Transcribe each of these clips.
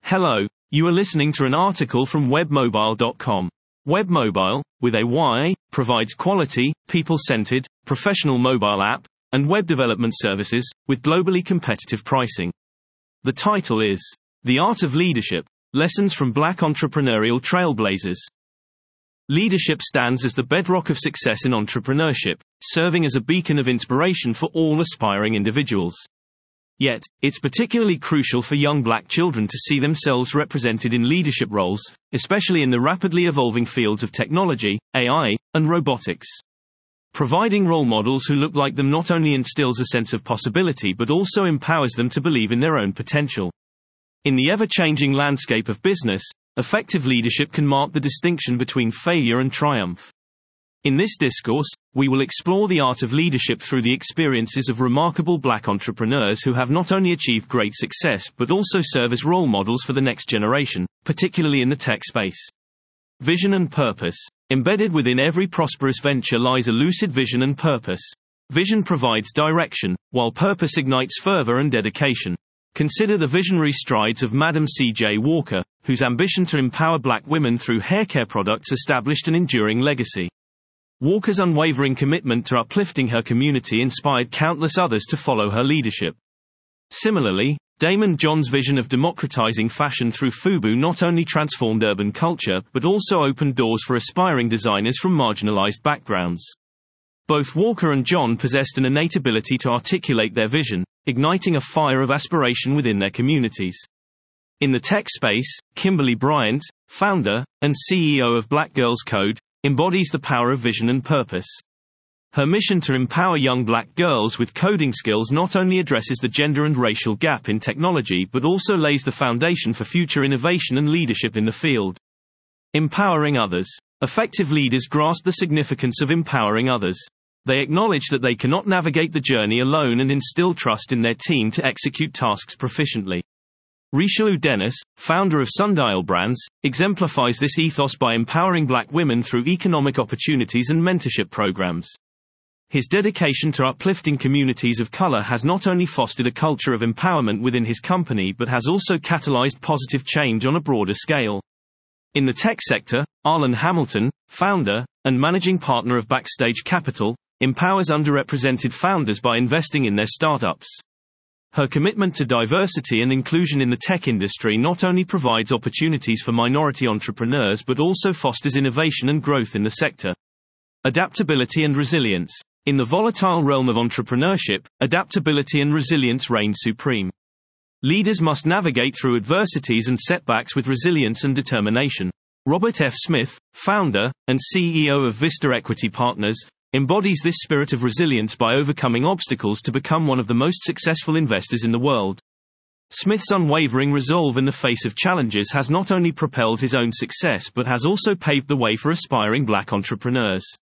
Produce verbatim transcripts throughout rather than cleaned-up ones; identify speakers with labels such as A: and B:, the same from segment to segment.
A: Hello, you are listening to an article from webmobile dot com. Webmobile, with a Y, provides quality, people-centered, professional mobile app and web development services with globally competitive pricing. The title is The Art of Leadership: Lessons from Black Entrepreneurial Trailblazers. Leadership stands as the bedrock of success in entrepreneurship, serving as a beacon of inspiration for all aspiring individuals. Yet, it's particularly crucial for young black children to see themselves represented in leadership roles, especially in the rapidly evolving fields of technology, A I, and robotics. Providing role models who look like them not only instills a sense of possibility but also empowers them to believe in their own potential. In the ever-changing landscape of business, effective leadership can mark the distinction between failure and triumph. In this discourse, we will explore the art of leadership through the experiences of remarkable black entrepreneurs who have not only achieved great success but also serve as role models for the next generation, particularly in the tech space. Vision and purpose. Embedded within every prosperous venture lies a lucid vision and purpose. Vision provides direction, while purpose ignites fervor and dedication. Consider the visionary strides of Madam C J Walker, whose ambition to empower black women through haircare products established an enduring legacy. Walker's unwavering commitment to uplifting her community inspired countless others to follow her leadership. Similarly, Daymond John's vision of democratizing fashion through FUBU not only transformed urban culture but also opened doors for aspiring designers from marginalized backgrounds. Both Walker and John possessed an innate ability to articulate their vision, igniting a fire of aspiration within their communities. In the tech space, Kimberly Bryant, founder and C E O of Black Girls Code, embodies the power of vision and purpose. Her mission to empower young black girls with coding skills not only addresses the gender and racial gap in technology but also lays the foundation for future innovation and leadership in the field. Empowering others. Effective leaders grasp the significance of empowering others. They acknowledge that they cannot navigate the journey alone and instill trust in their team to execute tasks proficiently. Richelieu Dennis, founder of Sundial Brands, exemplifies this ethos by empowering black women through economic opportunities and mentorship programs. His dedication to uplifting communities of color has not only fostered a culture of empowerment within his company but has also catalyzed positive change on a broader scale. In the tech sector, Arlan Hamilton, founder and managing partner of Backstage Capital, empowers underrepresented founders by investing in their startups. Her commitment to diversity and inclusion in the tech industry not only provides opportunities for minority entrepreneurs but also fosters innovation and growth in the sector. Adaptability and resilience. In the volatile realm of entrepreneurship, adaptability and resilience reign supreme. Leaders must navigate through adversities and setbacks with resilience and determination. Robert F. Smith, founder and C E O of Vista Equity Partners, embodies this spirit of resilience by overcoming obstacles to become one of the most successful investors in the world. Smith's unwavering resolve in the face of challenges has not only propelled his own success but has also paved the way for aspiring black entrepreneurs.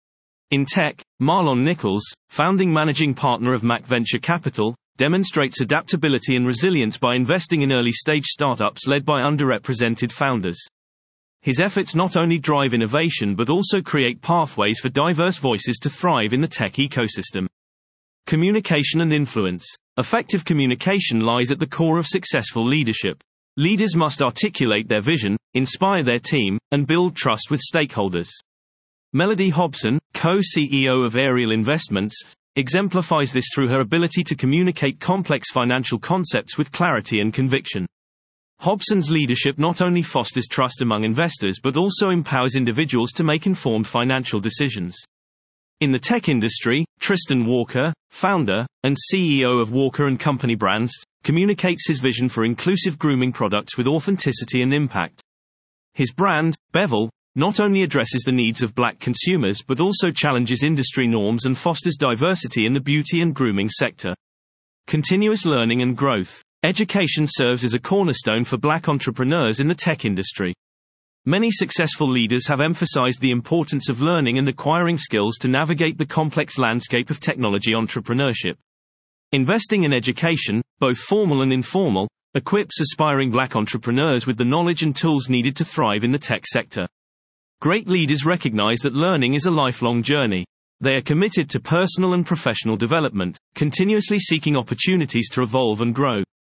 A: In tech, Marlon Nichols, founding managing partner of Mac Venture Capital, demonstrates adaptability and resilience by investing in early-stage startups led by underrepresented founders. His efforts not only drive innovation but also create pathways for diverse voices to thrive in the tech ecosystem. Communication and influence. Effective communication lies at the core of successful leadership. Leaders must articulate their vision, inspire their team, and build trust with stakeholders. Melody Hobson, co-C E O of Ariel Investments, exemplifies this through her ability to communicate complex financial concepts with clarity and conviction. Hobson's leadership not only fosters trust among investors but also empowers individuals to make informed financial decisions. In the tech industry, Tristan Walker, founder and C E O of Walker and Company Brands, communicates his vision for inclusive grooming products with authenticity and impact. His brand, Bevel, not only addresses the needs of black consumers but also challenges industry norms and fosters diversity in the beauty and grooming sector. Continuous learning and growth. Education serves as a cornerstone for black entrepreneurs in the tech industry. Many successful leaders have emphasized the importance of learning and acquiring skills to navigate the complex landscape of technology entrepreneurship. Investing in education, both formal and informal, equips aspiring black entrepreneurs with the knowledge and tools needed to thrive in the tech sector. Great leaders recognize that learning is a lifelong journey. They are committed to personal and professional development, continuously seeking opportunities to evolve and grow.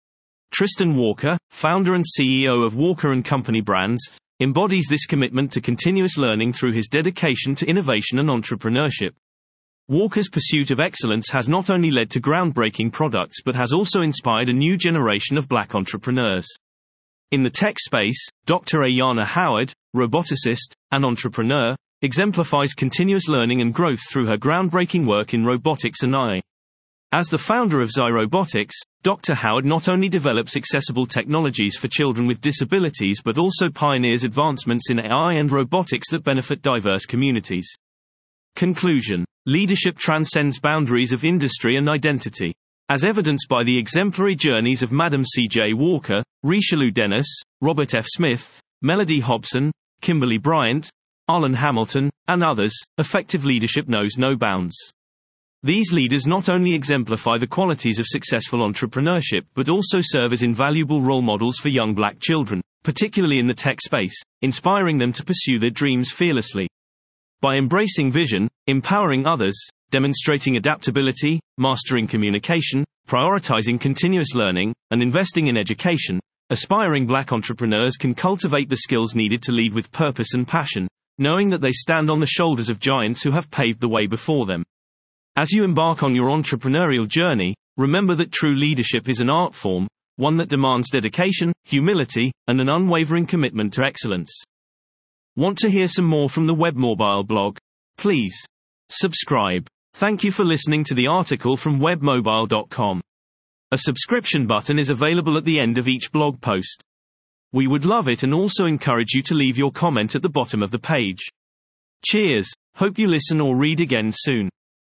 A: Tristan Walker, founder and C E O of Walker and Company Brands, embodies this commitment to continuous learning through his dedication to innovation and entrepreneurship. Walker's pursuit of excellence has not only led to groundbreaking products but has also inspired a new generation of black entrepreneurs. In the tech space, Doctor Ayana Howard, roboticist and entrepreneur, exemplifies continuous learning and growth through her groundbreaking work in robotics and A I. As the founder of Xi Robotics, Doctor Howard not only develops accessible technologies for children with disabilities but also pioneers advancements in A I and robotics that benefit diverse communities. Conclusion. Leadership transcends boundaries of industry and identity. As evidenced by the exemplary journeys of Madam C J Walker, Richelieu Dennis, Robert F. Smith, Melody Hobson, Kimberly Bryant, Arlen Hamilton, and others, effective leadership knows no bounds. These leaders not only exemplify the qualities of successful entrepreneurship but also serve as invaluable role models for young black children, particularly in the tech space, inspiring them to pursue their dreams fearlessly. By embracing vision, empowering others, demonstrating adaptability, mastering communication, prioritizing continuous learning, and investing in education, aspiring black entrepreneurs can cultivate the skills needed to lead with purpose and passion, knowing that they stand on the shoulders of giants who have paved the way before them. As you embark on your entrepreneurial journey, remember that true leadership is an art form, one that demands dedication, humility, and an unwavering commitment to excellence. Want to hear some more from the WebMobile blog? Please subscribe. Thank you for listening to the article from web mobile dot com. A subscription button is available at the end of each blog post. We would love it and also encourage you to leave your comment at the bottom of the page. Cheers. Hope you listen or read again soon.